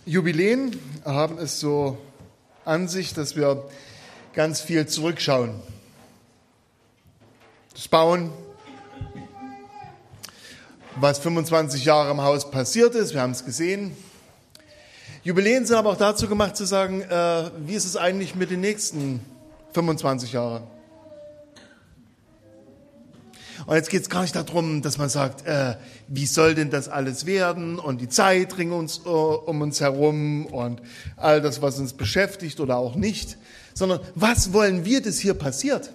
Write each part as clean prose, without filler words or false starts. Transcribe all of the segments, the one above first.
Jubiläen haben es so an sich, dass wir ganz viel zurückschauen. Das Bauen, was 25 Jahre im Haus passiert ist, wir haben es gesehen. Jubiläen sind aber auch dazu gemacht zu sagen, wie ist es eigentlich mit den nächsten 25 Jahren? Und jetzt geht es gar nicht darum, dass man sagt, wie soll denn das alles werden und die Zeit ringt uns um uns herum und all das, was uns beschäftigt oder auch nicht, sondern was wollen wir, dass hier passiert?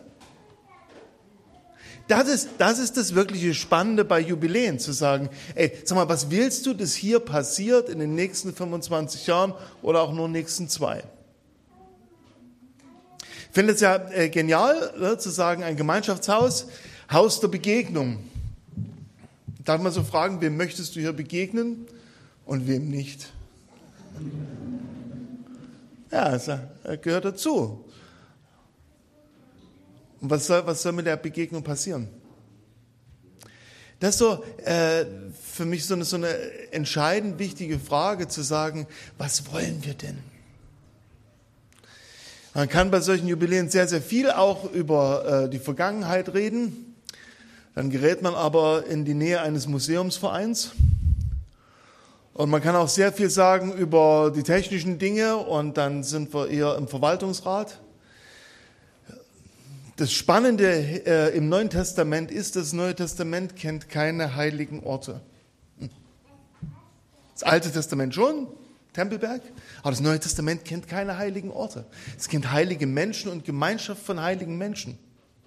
Das ist das wirkliche Spannende bei Jubiläen, zu sagen, sag mal, was willst du, dass hier passiert in den nächsten 25 Jahren oder auch nur nächsten 2? Ich finde es ja genial, zu sagen, ein Gemeinschaftshaus, Haus der Begegnung. Darf man so fragen, wem möchtest du hier begegnen und wem nicht? Ja, das gehört dazu. Und was soll mit der Begegnung passieren? Das ist so für mich so eine entscheidend wichtige Frage, zu sagen, was wollen wir denn? Man kann bei solchen Jubiläen sehr, sehr viel auch über die Vergangenheit reden. Dann gerät man aber in die Nähe eines Museumsvereins. Und man kann auch sehr viel sagen über die technischen Dinge und dann sind wir eher im Verwaltungsrat. Das Spannende im Neuen Testament ist, das Neue Testament kennt keine heiligen Orte. Das Alte Testament schon, Tempelberg, aber das Neue Testament kennt keine heiligen Orte. Es kennt heilige Menschen und Gemeinschaft von heiligen Menschen.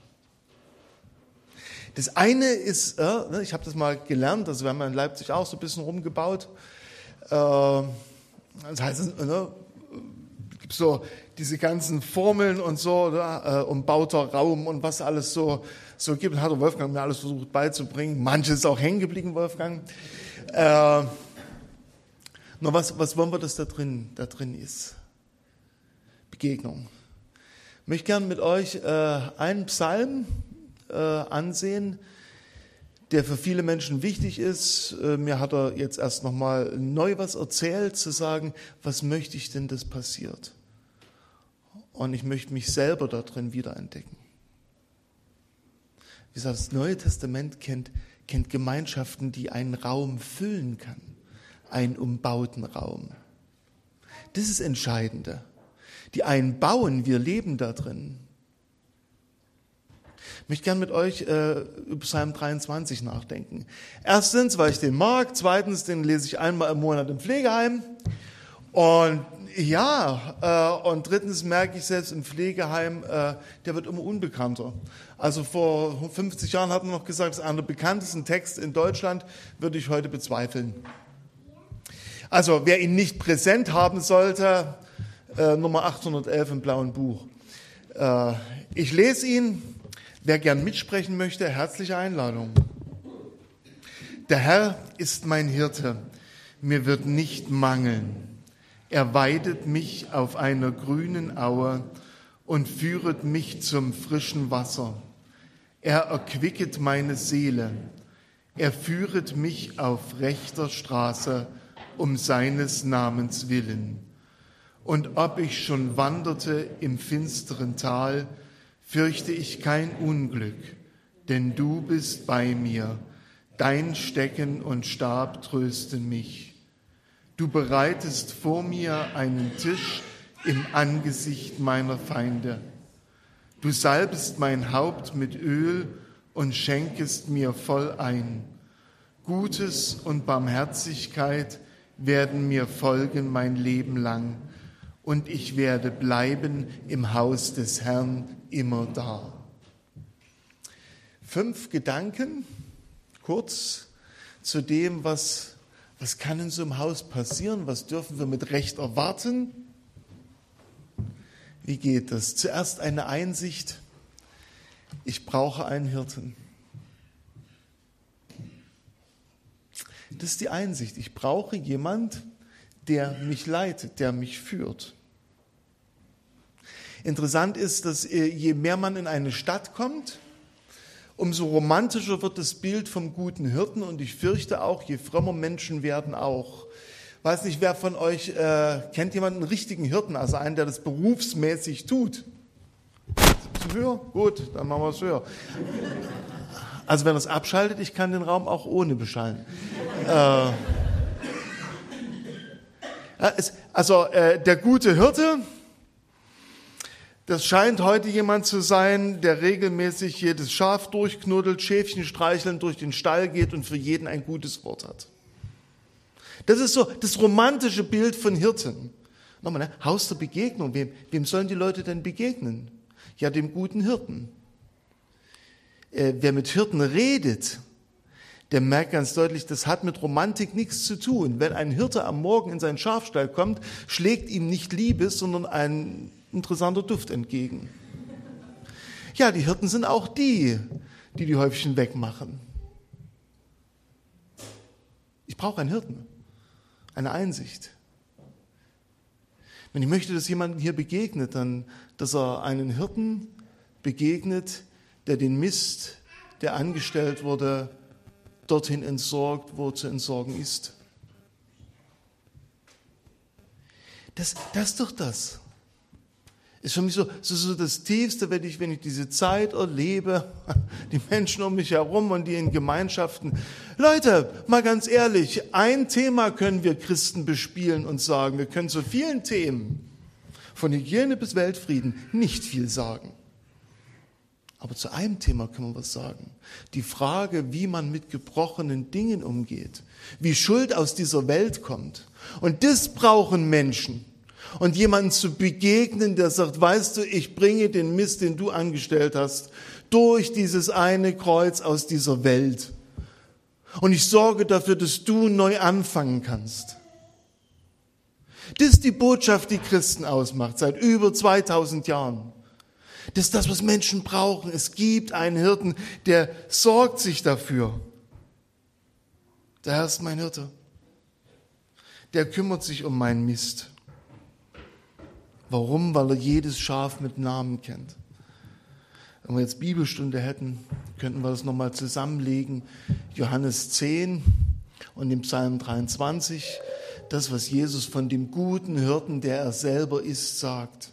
Das eine ist, ich habe das mal gelernt, also wir haben in Leipzig auch so ein bisschen rumgebaut. Das heißt, es gibt so diese ganzen Formeln und so, umbauter Raum und was alles so gibt. Hat der Wolfgang mir alles versucht beizubringen. Manches ist auch hängen geblieben, Wolfgang. Nur was wollen wir, dass da drin ist? Begegnung. Ich möchte gerne mit euch einen Psalm ansehen, der für viele Menschen wichtig ist. Mir hat er jetzt erst nochmal neu was erzählt, zu sagen, was möchte ich denn, dass passiert? Und ich möchte mich selber da drin wiederentdecken. Wie gesagt, das Neue Testament kennt Gemeinschaften, die einen Raum füllen kann, einen umbauten Raum. Das ist das Entscheidende. Die einen bauen, wir leben da drin. Ich möchte gerne mit euch über Psalm 23 nachdenken. Erstens, weil ich den mag. Zweitens, den lese ich einmal im Monat im Pflegeheim. Und und drittens merke ich selbst im Pflegeheim, der wird immer unbekannter. Also vor 50 Jahren hat man noch gesagt, das ist einer der bekanntesten Texte in Deutschland, würde ich heute bezweifeln. Also wer ihn nicht präsent haben sollte, Nummer 811 im blauen Buch. Ich lese ihn. Wer gern mitsprechen möchte, herzliche Einladung. Der Herr ist mein Hirte, mir wird nicht mangeln. Er weidet mich auf einer grünen Aue und führet mich zum frischen Wasser. Er erquicket meine Seele. Er führet mich auf rechter Straße um seines Namens willen. Und ob ich schon wanderte im finsteren Tal, fürchte ich kein Unglück, denn du bist bei mir. Dein Stecken und Stab trösten mich. Du bereitest vor mir einen Tisch im Angesicht meiner Feinde. Du salbest mein Haupt mit Öl und schenkest mir voll ein. Gutes und Barmherzigkeit werden mir folgen mein Leben lang, und ich werde bleiben im Haus des Herrn immer da. 5 Gedanken, kurz, zu dem, was kann in so einem Haus passieren, was dürfen wir mit Recht erwarten. Wie geht das? Zuerst eine Einsicht, ich brauche einen Hirten. Das ist die Einsicht, ich brauche jemand, der mich leitet, der mich führt. Interessant ist, dass je mehr man in eine Stadt kommt, umso romantischer wird das Bild vom guten Hirten und ich fürchte auch, je frömmer Menschen werden auch. Weiß nicht, wer von euch kennt jemanden, einen richtigen Hirten, also einen, der das berufsmäßig tut? Zu höher? Gut, dann machen wir es höher. Also wenn er es abschaltet, ich kann den Raum auch ohne beschallen. Der gute Hirte, das scheint heute jemand zu sein, der regelmäßig jedes Schaf durchknuddelt, Schäfchen streicheln, durch den Stall geht und für jeden ein gutes Wort hat. Das ist so das romantische Bild von Hirten. Nochmal, ne? Haus der Begegnung. Wem sollen die Leute denn begegnen? Ja, dem guten Hirten. Wer mit Hirten redet, der merkt ganz deutlich, das hat mit Romantik nichts zu tun. Wenn ein Hirte am Morgen in seinen Schafstall kommt, schlägt ihm nicht Liebe, sondern ein interessanter Duft entgegen. Ja, die Hirten sind auch die Häufchen wegmachen. Ich brauche einen Hirten, eine Einsicht. Wenn ich möchte, dass jemandem hier begegnet, dann, dass er einen Hirten begegnet, der den Mist, der angestellt wurde, dorthin entsorgt, wo zu entsorgen ist. Das ist doch das. Ist für mich so das Tiefste, wenn ich diese Zeit erlebe, die Menschen um mich herum und die in Gemeinschaften. Leute, mal ganz ehrlich, ein Thema können wir Christen bespielen und sagen. Wir können zu vielen Themen, von Hygiene bis Weltfrieden, nicht viel sagen. Aber zu einem Thema können wir was sagen. Die Frage, wie man mit gebrochenen Dingen umgeht, wie Schuld aus dieser Welt kommt. Und das brauchen Menschen. Und jemanden zu begegnen, der sagt, weißt du, ich bringe den Mist, den du angestellt hast, durch dieses eine Kreuz aus dieser Welt. Und ich sorge dafür, dass du neu anfangen kannst. Das ist die Botschaft, die Christen ausmacht, seit über 2000 Jahren. Das ist das, was Menschen brauchen. Es gibt einen Hirten, der sorgt sich dafür. Der Herr ist mein Hirte. Der kümmert sich um meinen Mist. Warum? Weil er jedes Schaf mit Namen kennt. Wenn wir jetzt Bibelstunde hätten, könnten wir das nochmal zusammenlegen. Johannes 10 und im Psalm 23, das, was Jesus von dem guten Hirten, der er selber ist, sagt.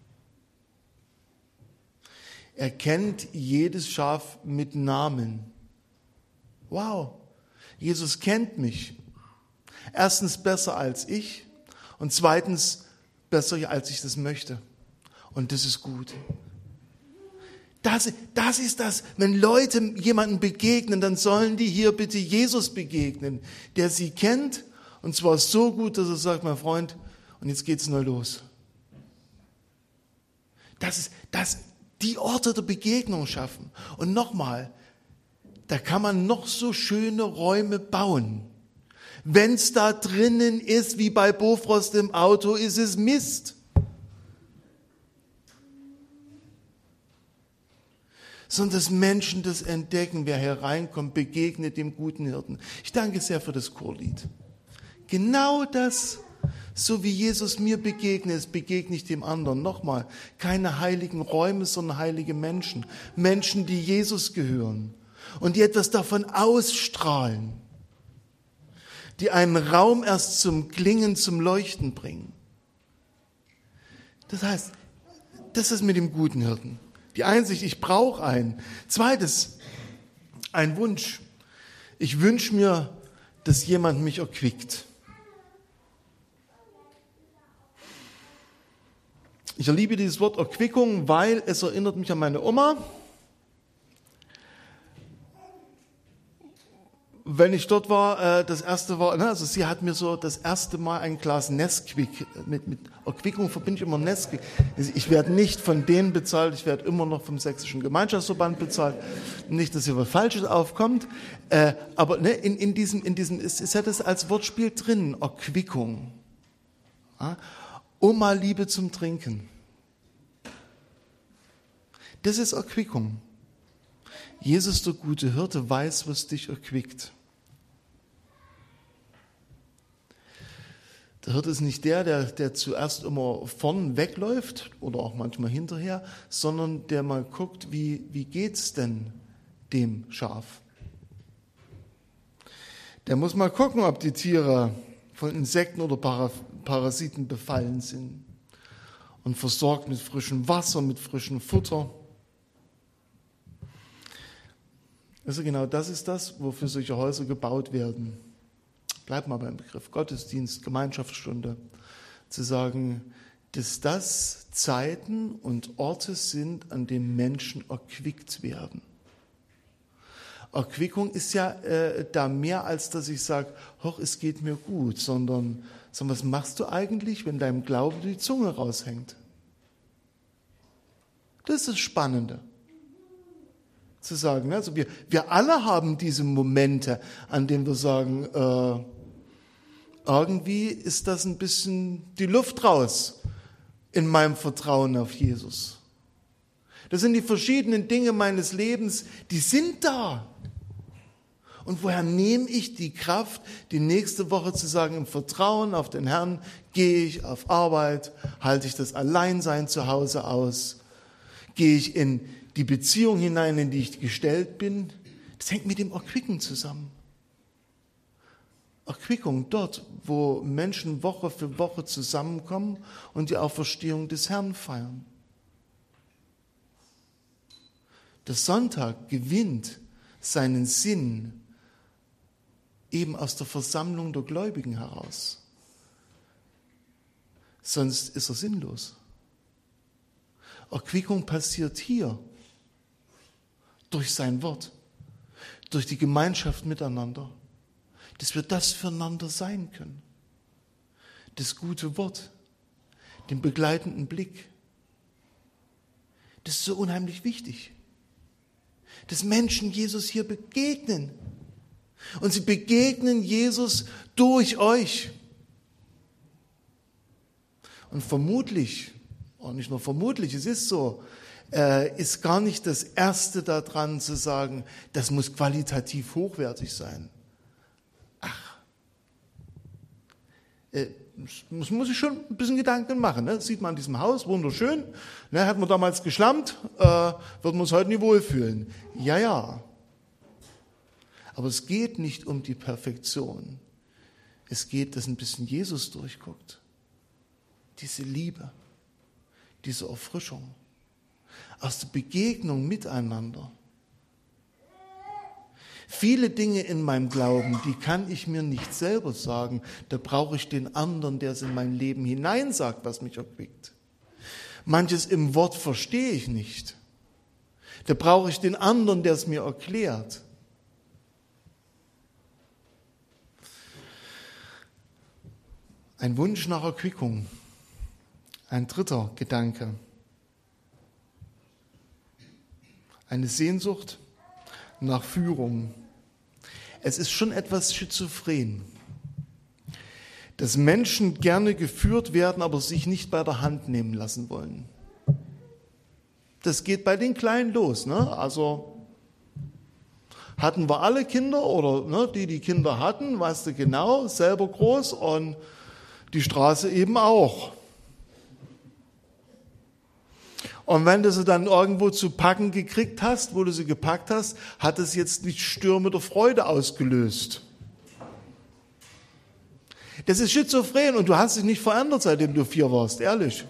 Er kennt jedes Schaf mit Namen. Wow, Jesus kennt mich. Erstens besser als ich und zweitens besser, als ich das möchte. Und das ist gut. Das ist das, wenn Leute jemandem begegnen, dann sollen die hier bitte Jesus begegnen, der sie kennt, und zwar so gut, dass er sagt, mein Freund, und jetzt geht's neu los. Die Orte der Begegnung schaffen. Und nochmal, da kann man noch so schöne Räume bauen. Wenn's da drinnen ist, wie bei Bofrost im Auto, ist es Mist. Sondern dass Menschen das entdecken, wer hereinkommt, begegnet dem guten Hirten. Ich danke sehr für das Chorlied. Genau das, so wie Jesus mir begegnet, begegne ich dem anderen. Nochmal, keine heiligen Räume, sondern heilige Menschen. Menschen, die Jesus gehören und die etwas davon ausstrahlen. Die einen Raum erst zum Klingen, zum Leuchten bringen. Das heißt, das ist mit dem guten Hirten. Die Einsicht, ich brauche einen. Zweites, ein Wunsch. Ich wünsche mir, dass jemand mich erquickt. Ich liebe dieses Wort Erquickung, weil es erinnert mich an meine Oma. Wenn ich dort war, das erste war, also sie hat mir so das erste Mal ein Glas Nesquik, mit Erquickung verbinde ich immer Nesquik. Ich werde nicht von denen bezahlt, ich werde immer noch vom Sächsischen Gemeinschaftsverband bezahlt. Nicht, dass hier was Falsches aufkommt, aber ne, in diesem ist ja das als Wortspiel drin, Erquickung. Ja? Oma Liebe zum Trinken. Das ist Erquickung. Jesus, der gute Hirte, weiß, was dich erquickt. Der Hirte ist nicht der zuerst immer vorn wegläuft oder auch manchmal hinterher, sondern der mal guckt, wie geht's denn dem Schaf? Der muss mal gucken, ob die Tiere von Insekten oder Parasiten befallen sind und versorgt mit frischem Wasser, mit frischem Futter. Also genau das ist das, wofür solche Häuser gebaut werden. Bleib mal beim Begriff Gottesdienst, Gemeinschaftsstunde, zu sagen, dass das Zeiten und Orte sind, an denen Menschen erquickt werden. Erquickung ist ja da mehr, als dass ich sage, hoch, es geht mir gut, sondern was machst du eigentlich, wenn deinem Glauben die Zunge raushängt? Das ist das Spannende. Zu sagen, also wir alle haben diese Momente, an denen wir sagen, irgendwie ist das ein bisschen die Luft raus in meinem Vertrauen auf Jesus. Das sind die verschiedenen Dinge meines Lebens, die sind da. Und woher nehme ich die Kraft, die nächste Woche zu sagen, im Vertrauen auf den Herrn gehe ich auf Arbeit, halte ich das Alleinsein zu Hause aus, gehe ich in die Beziehung hinein, in die ich gestellt bin. Das hängt mit dem Erquicken zusammen. Erquickung dort, wo Menschen Woche für Woche zusammenkommen und die Auferstehung des Herrn feiern. Der Sonntag gewinnt seinen Sinn eben aus der Versammlung der Gläubigen heraus. Sonst ist er sinnlos. Erquickung passiert hier durch sein Wort, durch die Gemeinschaft miteinander, dass wir das füreinander sein können. Das gute Wort, den begleitenden Blick. Das ist so unheimlich wichtig, dass Menschen Jesus hier begegnen. Und sie begegnen Jesus durch euch. Und vermutlich, auch nicht nur vermutlich, es ist so, ist gar nicht das Erste daran zu sagen, das muss qualitativ hochwertig sein. Muss ich schon ein bisschen Gedanken machen. Ne? Das sieht man an diesem Haus, wunderschön. Ne? Hat man damals geschlammt, würden wir uns heute nicht wohlfühlen. Ja. Aber es geht nicht um die Perfektion. Es geht, dass ein bisschen Jesus durchguckt. Diese Liebe, diese Erfrischung aus der Begegnung miteinander. Viele Dinge in meinem Glauben, die kann ich mir nicht selber sagen. Da brauche ich den anderen, der es in mein Leben hineinsagt, was mich erquickt. Manches im Wort verstehe ich nicht. Da brauche ich den anderen, der es mir erklärt. Ein Wunsch nach Erquickung. Ein dritter Gedanke. Eine Sehnsucht nach Führung. Es ist schon etwas schizophren, dass Menschen gerne geführt werden, aber sich nicht bei der Hand nehmen lassen wollen. Das geht bei den Kleinen los. Ne? Also hatten wir alle Kinder oder ne, die Kinder hatten, weißt du genau, selber groß und die Straße eben auch. Und wenn du sie dann irgendwo zu packen gekriegt hast, wo du sie gepackt hast, hat es jetzt nicht Stürme der Freude ausgelöst. Das ist schizophren und du hast dich nicht verändert, seitdem du 4 warst, ehrlich.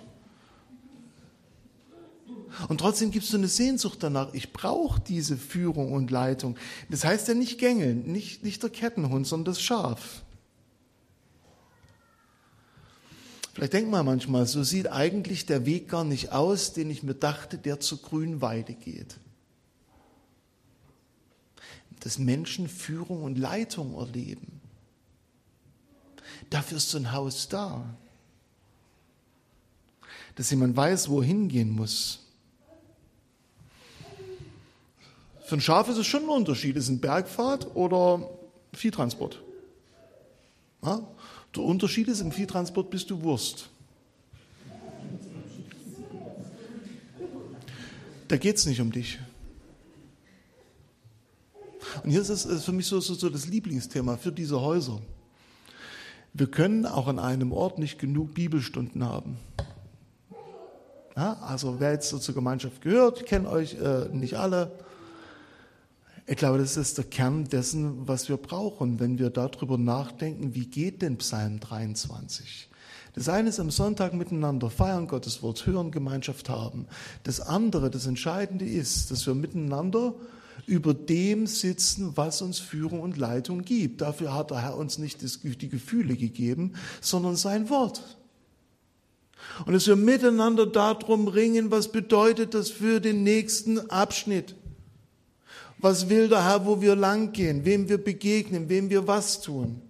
Und trotzdem gibst du eine Sehnsucht danach. Ich brauche diese Führung und Leitung. Das heißt ja nicht gängeln, nicht der Kettenhund, sondern das Schaf. Vielleicht denkt man manchmal, so sieht eigentlich der Weg gar nicht aus, den ich mir dachte, der zur grünen Weide geht. Dass Menschen Führung und Leitung erleben. Dafür ist so ein Haus da. Dass jemand weiß, wo er hingehen muss. Für ein Schaf ist es schon ein Unterschied. Ist es ein Bergpfad oder Viehtransport? Ja? Der Unterschied ist, im Viehtransport bist du Wurst. Da geht es nicht um dich. Und hier ist es für mich so das Lieblingsthema für diese Häuser. Wir können auch an einem Ort nicht genug Bibelstunden haben. Ja, also wer jetzt so zur Gemeinschaft gehört, ich kenne euch nicht alle. Ich glaube, das ist der Kern dessen, was wir brauchen, wenn wir darüber nachdenken, wie geht denn Psalm 23? Das eine ist am Sonntag miteinander feiern, Gottes Wort hören, Gemeinschaft haben. Das andere, das Entscheidende ist, dass wir miteinander über dem sitzen, was uns Führung und Leitung gibt. Dafür hat der Herr uns nicht die Gefühle gegeben, sondern sein Wort. Und dass wir miteinander darum ringen, was bedeutet das für den nächsten Abschnitt? Was will der Herr, wo wir lang gehen, wem wir begegnen, wem wir was tun?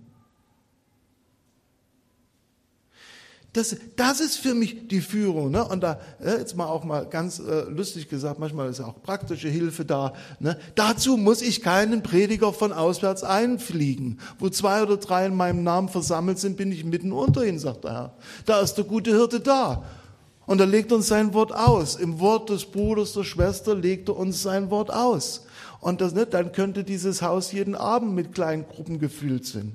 Das ist für mich die Führung. Ne? Und da, jetzt mal auch mal ganz lustig gesagt, manchmal ist ja auch praktische Hilfe da. Ne? Dazu muss ich keinen Prediger von auswärts einfliegen. Wo 2 oder 3 in meinem Namen versammelt sind, bin ich mitten unter ihnen, sagt der Herr. Da ist der gute Hirte da. Und er legt uns sein Wort aus. Im Wort des Bruders, der Schwester legt er uns sein Wort aus. Und das, ne, dann könnte dieses Haus jeden Abend mit kleinen Gruppen gefüllt sein.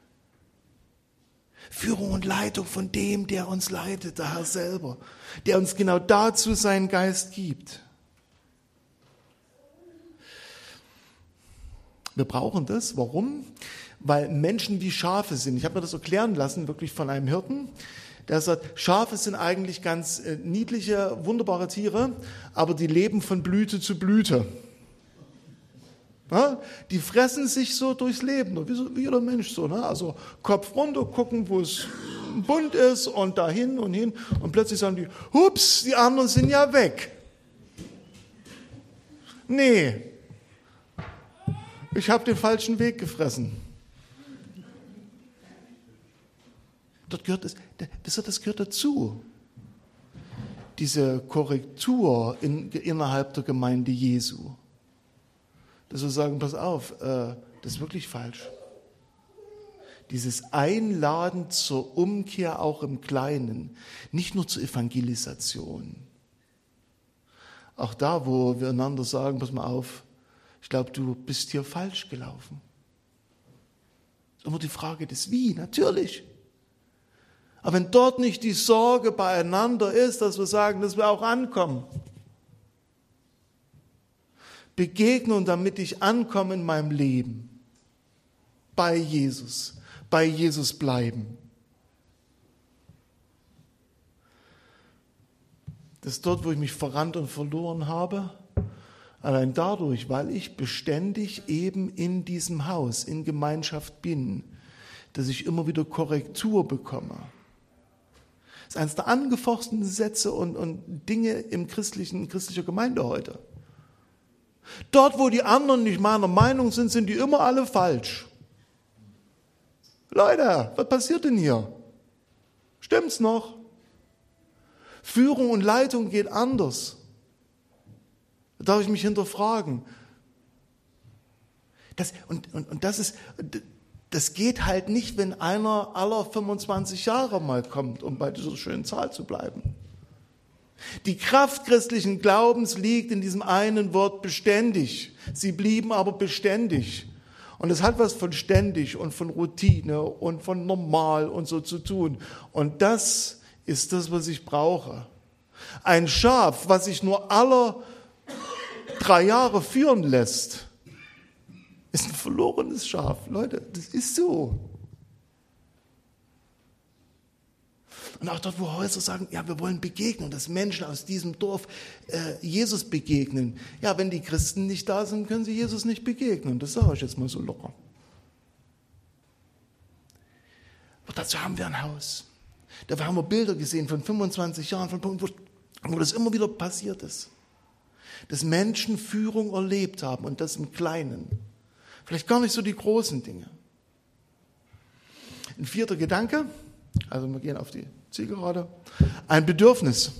Führung und Leitung von dem, der uns leitet, der Herr selber, der uns genau dazu seinen Geist gibt. Wir brauchen das. Warum? Weil Menschen wie Schafe sind. Ich habe mir das erklären lassen, wirklich von einem Hirten, der sagt, Schafe sind eigentlich ganz niedliche, wunderbare Tiere, aber die leben von Blüte zu Blüte. Ja, die fressen sich so durchs Leben, wie jeder Mensch so. Ne? Also Kopf runter, gucken, wo es bunt ist und dahin und hin. Und plötzlich sagen die, hups, die anderen sind ja weg. Nee, ich habe den falschen Weg gefressen. Das gehört dazu. Diese Korrektur innerhalb der Gemeinde Jesu. Dass wir sagen, pass auf, das ist wirklich falsch. Dieses Einladen zur Umkehr auch im Kleinen, nicht nur zur Evangelisation. Auch da, wo wir einander sagen, pass mal auf, ich glaube, du bist hier falsch gelaufen. Das ist immer die Frage des Wie, natürlich. Aber wenn dort nicht die Sorge beieinander ist, dass wir sagen, dass wir auch ankommen, Begegnung, damit ich ankomme in meinem Leben. Bei Jesus bleiben. Das ist dort, wo ich mich verrannt und verloren habe. Allein dadurch, weil ich beständig eben in diesem Haus, in Gemeinschaft bin, dass ich immer wieder Korrektur bekomme. Das ist eines der angefochtenen Sätze und Dinge in christlicher Gemeinde heute. Dort, wo die anderen nicht meiner Meinung sind, sind die immer alle falsch. Leute, was passiert denn hier? Stimmt's noch? Führung und Leitung geht anders. Da darf ich mich hinterfragen. Das geht halt nicht, wenn einer aller 25 Jahre mal kommt, um bei dieser schönen Zahl zu bleiben. Die Kraft christlichen Glaubens liegt in diesem einen Wort beständig. Sie blieben aber beständig. Und es hat was von ständig und von Routine und von normal und so zu tun. Und das ist das, was ich brauche. Ein Schaf, was sich nur alle 3 Jahre führen lässt, ist ein verlorenes Schaf. Leute, das ist so. Und auch dort, wo Häuser sagen, ja, wir wollen begegnen, dass Menschen aus diesem Dorf Jesus begegnen. Ja, wenn die Christen nicht da sind, können sie Jesus nicht begegnen. Das sage ich jetzt mal so locker. Aber dazu haben wir ein Haus. Da haben wir Bilder gesehen von 25 Jahren, von Punkten, wo das immer wieder passiert ist. Dass Menschen Führung erlebt haben und das im Kleinen. Vielleicht gar nicht so die großen Dinge. Ein 4. Gedanke, also wir gehen auf die Zielgerade. Ein Bedürfnis.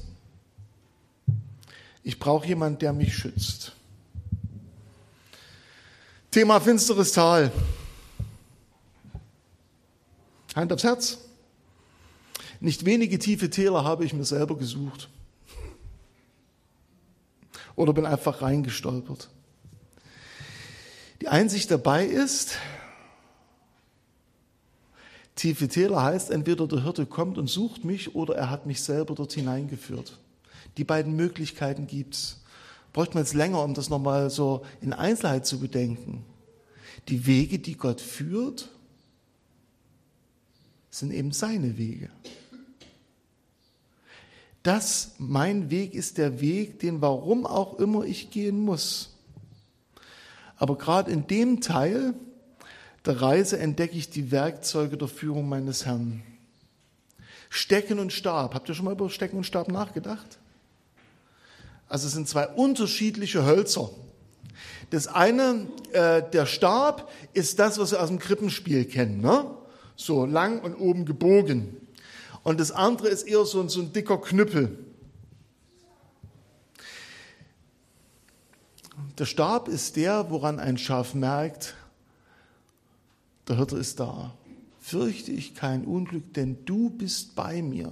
Ich brauche jemanden, der mich schützt. Thema finsteres Tal. Hand aufs Herz. Nicht wenige tiefe Täler habe ich mir selber gesucht. Oder bin einfach reingestolpert. Die Einsicht dabei ist, tiefe Täler heißt, entweder der Hirte kommt und sucht mich oder er hat mich selber dort hineingeführt. Die beiden Möglichkeiten gibt's. bräuchte man jetzt länger, um das nochmal so in Einzelheit zu bedenken. Die Wege, die Gott führt, sind eben seine Wege. Mein Weg ist der Weg, den warum auch immer ich gehen muss. Aber gerade in dem Teil der Reise entdecke ich die Werkzeuge der Führung meines Herrn. Stecken und Stab. Habt ihr schon mal über Stecken und Stab nachgedacht? Also es sind zwei unterschiedliche Hölzer. Das eine, der Stab, ist das, was wir aus dem Krippenspiel kennen, ne? So lang und oben gebogen. Und das andere ist eher so ein dicker Knüppel. Der Stab ist der, woran ein Schaf merkt, der Hirte ist da. Fürchte ich kein Unglück, denn du bist bei mir.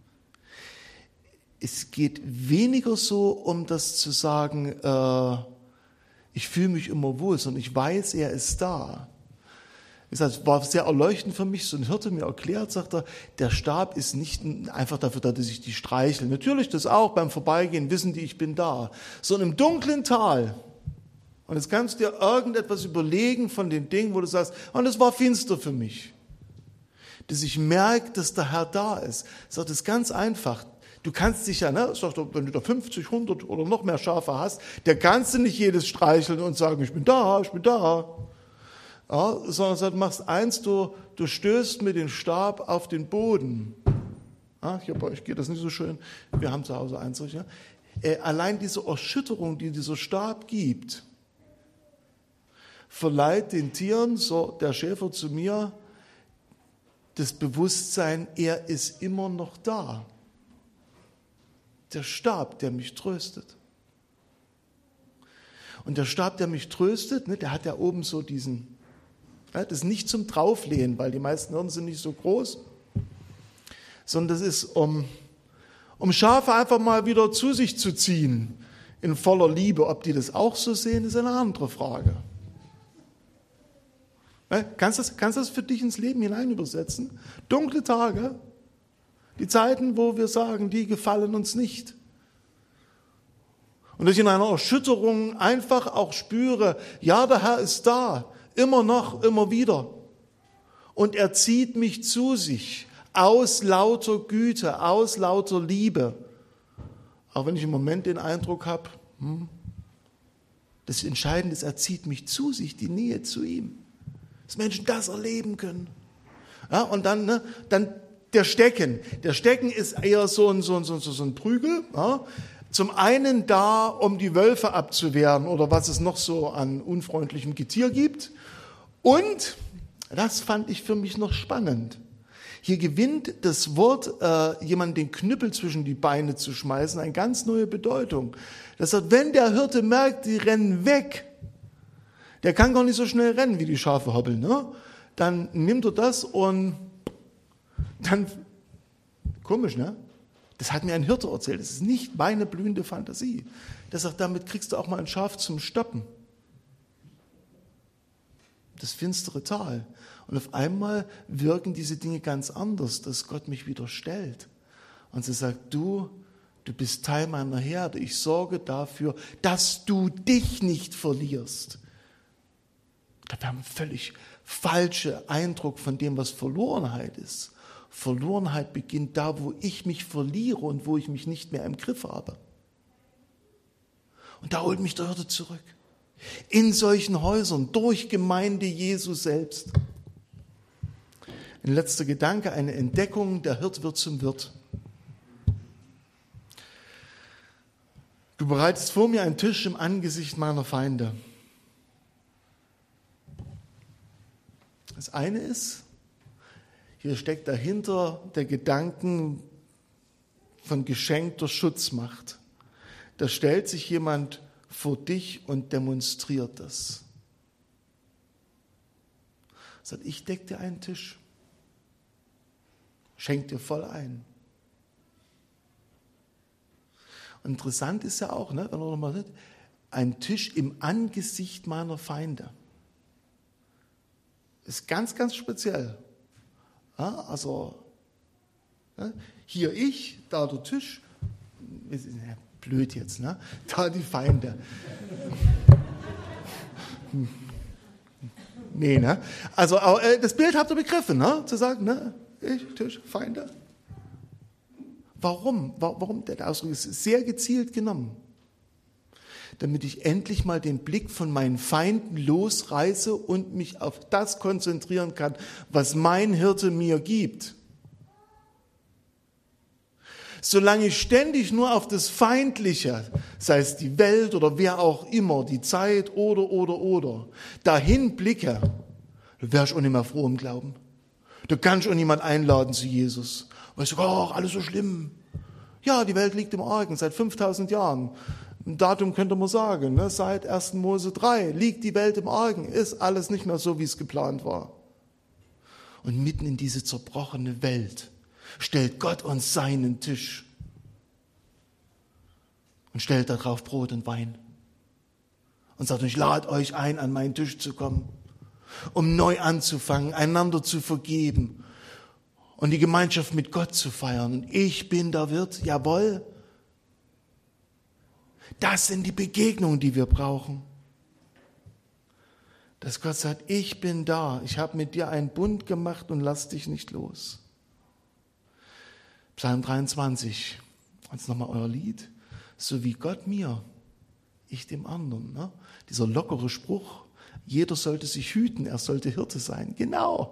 Es geht weniger so, um das zu sagen, ich fühle mich immer wohl, sondern ich weiß, er ist da. Es war sehr erleuchtend für mich, so ein Hirte mir erklärt, sagt er, der Stab ist nicht einfach dafür da, dass ich die streichle. Natürlich das auch, beim Vorbeigehen wissen die, ich bin da. Sondern im dunklen Tal, und jetzt kannst du dir irgendetwas überlegen von den Dingen, wo du sagst, und es war finster für mich. Dass ich merke, dass der Herr da ist. Sagt es ganz einfach. Du kannst dich ja, sagt er, wenn du da 50, 100 oder noch mehr Schafe hast, der kannst du nicht jedes streicheln und sagen, ich bin da, ich bin da. Ja, sondern du machst eins, du stößt mit dem Stab auf den Boden. Ja, bei euch geht das nicht so schön. Wir haben zu Hause eins. Ja. Allein diese Erschütterung, die dieser Stab gibt, verleiht den Tieren, so der Schäfer zu mir, das Bewusstsein, er ist immer noch da. Der Stab, der mich tröstet. Und der Stab, der mich tröstet, der hat ja oben so diesen, das ist nicht zum Drauflehnen, weil die meisten Hirten sind nicht so groß, sondern das ist, um Schafe einfach mal wieder zu sich zu ziehen, in voller Liebe. Ob die das auch so sehen, ist eine andere Frage. Kannst du das für dich ins Leben hinein übersetzen? Dunkle Tage, die Zeiten, wo wir sagen, die gefallen uns nicht. Und dass ich in einer Erschütterung einfach auch spüre, ja, der Herr ist da, immer noch, immer wieder. Und er zieht mich zu sich, aus lauter Güte, aus lauter Liebe. Auch wenn ich im Moment den Eindruck habe, das Entscheidende ist, er zieht mich zu sich, die Nähe zu ihm. Dass Menschen das erleben können. Ja, und dann der Stecken. Der Stecken ist eher so ein Prügel. Ja. Zum einen da, um die Wölfe abzuwehren oder was es noch so an unfreundlichem Getier gibt. Und, das fand ich für mich noch spannend, hier gewinnt das Wort, jemand den Knüppel zwischen die Beine zu schmeißen, eine ganz neue Bedeutung. Das sagt, wenn der Hirte merkt, die rennen weg, der kann gar nicht so schnell rennen, wie die Schafe hoppeln, ne? Dann nimmt er das und dann, komisch, ne? Das hat mir ein Hirte erzählt, das ist nicht meine blühende Fantasie. Der sagt, damit kriegst du auch mal ein Schaf zum Stoppen. Das finstere Tal. Und auf einmal wirken diese Dinge ganz anders, dass Gott mich wieder stellt. Und sie sagt, du bist Teil meiner Herde, ich sorge dafür, dass du dich nicht verlierst. Wir haben einen völlig falschen Eindruck von dem, was Verlorenheit ist. Verlorenheit beginnt da, wo ich mich verliere und wo ich mich nicht mehr im Griff habe. Und da holt mich der Hirte zurück. In solchen Häusern, durch Gemeinde Jesu selbst. Ein letzter Gedanke, eine Entdeckung, der Hirt wird zum Wirt. Du bereitest vor mir einen Tisch im Angesicht meiner Feinde. Das eine ist, hier steckt dahinter der Gedanken von geschenkter Schutzmacht. Da stellt sich jemand vor dich und demonstriert das. Sagt, ich deck dir einen Tisch, schenk dir voll ein. Und interessant ist ja auch, wenn man nochmal sieht, ein Tisch im Angesicht meiner Feinde. Ist ganz, ganz speziell. Ja, also, hier ich, da der Tisch. blöd jetzt, ne? Da die Feinde. Nee, ne? Also das Bild habt ihr begriffen, ne? Zu sagen, ne? Ich, Tisch, Feinde. Warum? Warum? Der Ausdruck ist sehr gezielt genommen. Damit ich endlich mal den Blick von meinen Feinden losreiße und mich auf das konzentrieren kann, was mein Hirte mir gibt. Solange ich ständig nur auf das Feindliche, sei es die Welt oder wer auch immer, die Zeit oder, dahin blicke, da wäre ich auch nicht mehr froh im Glauben. Da kann ich auch niemand einladen zu Jesus. Weil ich sage, ach, alles so schlimm. Ja, die Welt liegt im Argen seit 5000 Jahren. Ein Datum könnte man sagen, ne? Seit 1. Mose 3 liegt die Welt im Argen, ist alles nicht mehr so, wie es geplant war. Und mitten in diese zerbrochene Welt stellt Gott uns seinen Tisch und stellt darauf Brot und Wein und sagt, ich lade euch ein, an meinen Tisch zu kommen, um neu anzufangen, einander zu vergeben und die Gemeinschaft mit Gott zu feiern. Und ich bin der Wirt, jawohl. Das sind die Begegnungen, die wir brauchen. Dass Gott sagt, ich bin da, ich habe mit dir einen Bund gemacht und lass dich nicht los. Psalm 23, jetzt nochmal euer Lied. So wie Gott mir, ich dem anderen. Ne? Dieser lockere Spruch, jeder sollte sich hüten, er sollte Hirte sein. Genau.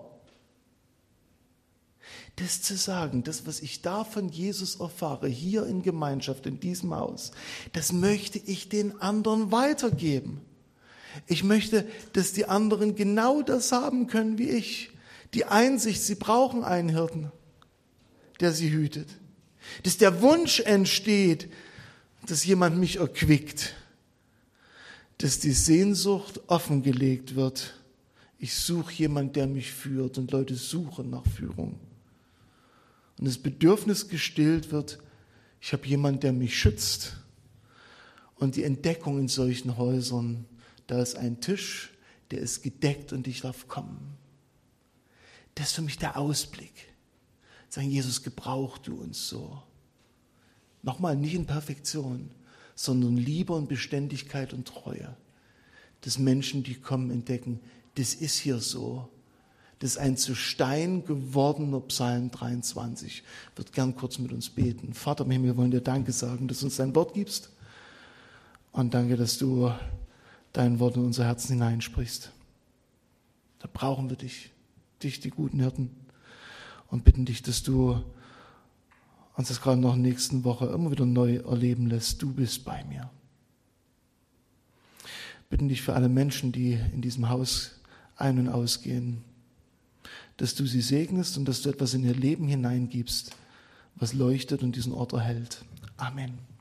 Das zu sagen, das, was ich da von Jesus erfahre, hier in Gemeinschaft, in diesem Haus, das möchte ich den anderen weitergeben. Ich möchte, dass die anderen genau das haben können wie ich. Die Einsicht, sie brauchen einen Hirten, der sie hütet. Dass der Wunsch entsteht, dass jemand mich erquickt. Dass die Sehnsucht offengelegt wird. Ich suche jemanden, der mich führt, und Leute suchen nach Führung. Und das Bedürfnis gestillt wird, ich habe jemanden, der mich schützt. Und die Entdeckung in solchen Häusern, da ist ein Tisch, der ist gedeckt und ich darf kommen. Das ist für mich der Ausblick. Sagen, Jesus, gebrauch du uns so. Nochmal, nicht in Perfektion, sondern Liebe und Beständigkeit und Treue. Dass Menschen, die kommen, entdecken, das ist hier so. Das ist ein zu Stein gewordener Psalm 23. Ich würde gern kurz mit uns beten. Vater im Himmel, wir wollen dir Danke sagen, dass du uns dein Wort gibst. Und danke, dass du dein Wort in unser Herzen hineinsprichst. Da brauchen wir dich, die guten Hirten. Und bitten dich, dass du uns das gerade noch in der nächsten Woche immer wieder neu erleben lässt. Du bist bei mir. Bitten dich für alle Menschen, die in diesem Haus ein- und ausgehen, dass du sie segnest und dass du etwas in ihr Leben hineingibst, was leuchtet und diesen Ort erhält. Amen.